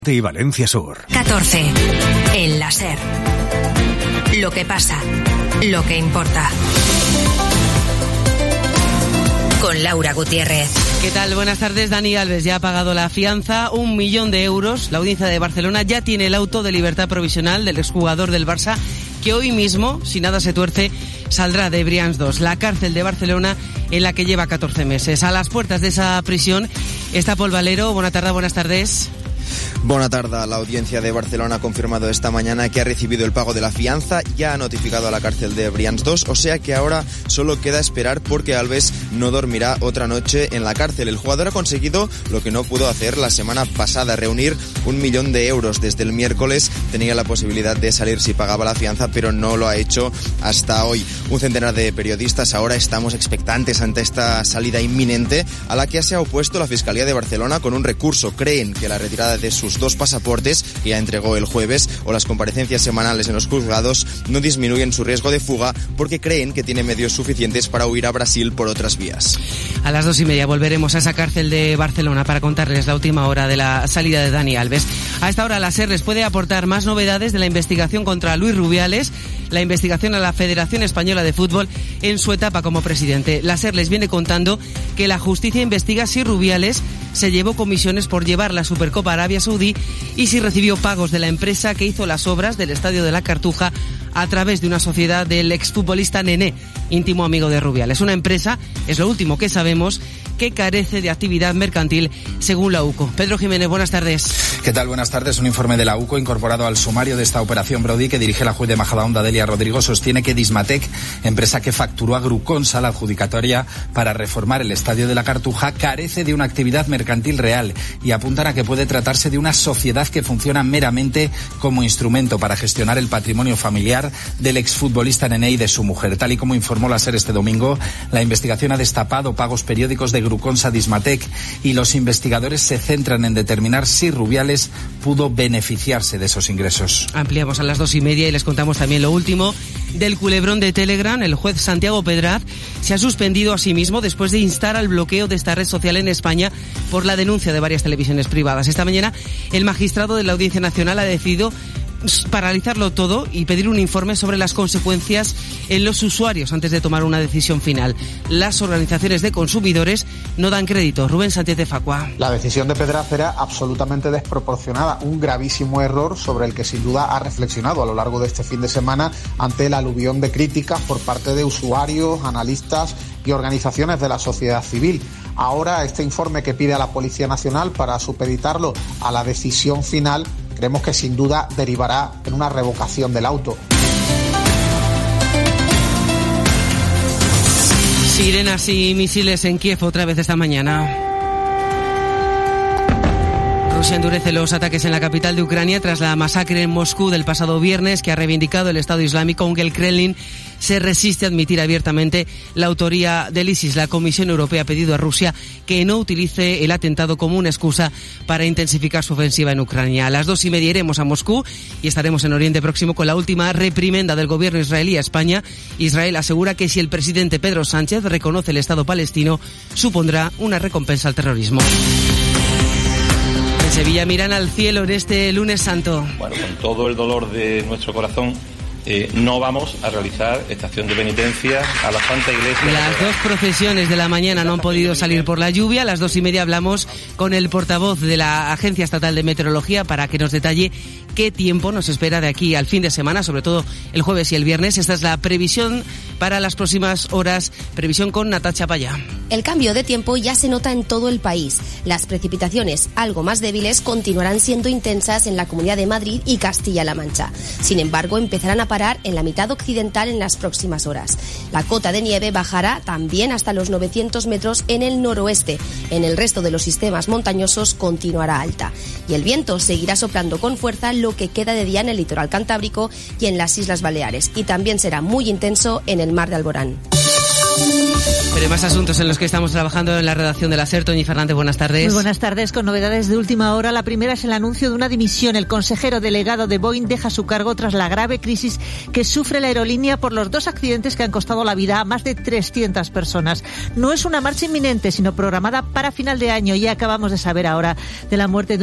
y Valencia Sur. 14. El láser. Lo que pasa. Lo que importa. Con Laura Gutiérrez. ¿Qué tal? Buenas tardes. Dani Alves ya ha pagado la fianza, 1 millón de euros. La audiencia de Barcelona ya tiene el auto de libertad provisional del exjugador del Barça, que hoy mismo, si nada se tuerce, saldrá de Brians 2, la cárcel de Barcelona en la que lleva 14 meses. A las puertas de esa prisión está Pol Valero. Buenas tardes. Bona tarda. La audiencia de Barcelona ha confirmado esta mañana que ha recibido el pago de la fianza, ya ha notificado a la cárcel de Brians 2, o sea que ahora solo queda esperar porque Alves no dormirá otra noche en la cárcel. El jugador ha conseguido lo que no pudo hacer la semana pasada, reunir 1 millón de euros. Desde el miércoles tenía la posibilidad de salir si pagaba la fianza, pero no lo ha hecho hasta hoy. Un centenar de periodistas ahora estamos expectantes ante esta salida inminente, a la que se ha opuesto la Fiscalía de Barcelona con un recurso. Creen que la retirada de sus 2 pasaportes, que ya entregó el jueves, o las comparecencias semanales en los juzgados no disminuyen su riesgo de fuga, porque creen que tiene medios suficientes para huir a Brasil por otras vías. A las 2:30 volveremos a esa cárcel de Barcelona para contarles la última hora de la salida de Dani Alves. A esta hora la SER les puede aportar más novedades de la investigación contra Luis Rubiales, la investigación a la Federación Española de Fútbol en su etapa como presidente. La SER les viene contando que la justicia investiga si Rubiales se llevó comisiones por llevar la Supercopa a Arabia Saudí y si recibió pagos de la empresa que hizo las obras del Estadio de la Cartuja a través de una sociedad del exfutbolista Nené, íntimo amigo de Rubiales. Una empresa, es lo último que sabemos, que carece de actividad mercantil según la UCO. Pedro Jiménez, buenas tardes. ¿Qué tal? Buenas tardes. Un informe de la UCO incorporado al sumario de esta operación Brody que dirige la juez de Majadahonda, Delia Rodrigo, sostiene que Dismatec, empresa que facturó a Gruconsa la adjudicatoria para reformar el Estadio de la Cartuja, carece de una actividad mercantil real y apuntan a que puede tratarse de una sociedad que funciona meramente como instrumento para gestionar el patrimonio familiar del exfutbolista Nené y de su mujer. Tal y como informó la SER este domingo, la investigación ha destapado pagos periódicos de Gruconsa a Dismatec y los investigadores se centran en determinar si Rubiales pudo beneficiarse de esos ingresos. Ampliamos a las 2:30 y les contamos también lo último del culebrón de Telegram. El juez Santiago Pedraz se ha suspendido a sí mismo después de instar al bloqueo de esta red social en España por la denuncia de varias televisiones privadas. Esta mañana el magistrado de la Audiencia Nacional ha decidido paralizarlo todo y pedir un informe sobre las consecuencias en los usuarios antes de tomar una decisión final. Las organizaciones de consumidores no dan crédito. Rubén Sánchez de Facua. La decisión de Pedraz era absolutamente desproporcionada, un gravísimo error sobre el que sin duda ha reflexionado a lo largo de este fin de semana ante el aluvión de críticas por parte de usuarios, analistas y organizaciones de la sociedad civil. Ahora este informe que pide a la Policía Nacional para supeditarlo a la decisión final, creemos que sin duda derivará en una revocación del auto. Sirenas y misiles en Kiev otra vez esta mañana. Rusia endurece los ataques en la capital de Ucrania tras la masacre en Moscú del pasado viernes que ha reivindicado el Estado Islámico, aunque el Kremlin se resiste a admitir abiertamente la autoría del ISIS. La Comisión Europea ha pedido a Rusia que no utilice el atentado como una excusa para intensificar su ofensiva en Ucrania. A las 2:30 iremos a Moscú y estaremos en Oriente Próximo con la última reprimenda del gobierno israelí a España. Israel asegura que si el presidente Pedro Sánchez reconoce el Estado palestino, supondrá una recompensa al terrorismo. En Sevilla miran al cielo en este lunes santo. Bueno, con todo el dolor de nuestro corazón, no vamos a realizar esta acción de penitencia a la Santa Iglesia. Las 2 procesiones de la mañana no han podido salir por la lluvia. A las 2:30 hablamos con el portavoz de la Agencia Estatal de Meteorología para que nos detalle qué tiempo nos espera de aquí al fin de semana, sobre todo el jueves y el viernes. Esta es la previsión para las próximas horas, previsión con Natacha Paya. El cambio de tiempo ya se nota en todo el país. Las precipitaciones, algo más débiles, continuarán siendo intensas en la Comunidad de Madrid y Castilla-La Mancha. Sin embargo, empezarán a parar en la mitad occidental en las próximas horas. La cota de nieve bajará también hasta los 900 metros en el noroeste. En el resto de los sistemas montañosos continuará alta. Y el viento seguirá soplando con fuerza lo que queda de día en el litoral cantábrico y en las Islas Baleares. Y también será muy intenso en el mar de Alborán. Pero hay más asuntos en los que estamos trabajando en la redacción de la SER. Toñi Fernández, buenas tardes. Muy buenas tardes, con novedades de última hora. La primera es el anuncio de una dimisión. El consejero delegado de Boeing deja su cargo tras la grave crisis que sufre la aerolínea por los 2 accidentes que han costado la vida a más de 300 personas. No es una marcha inminente, sino programada para final de año. Y acabamos de saber ahora de la muerte de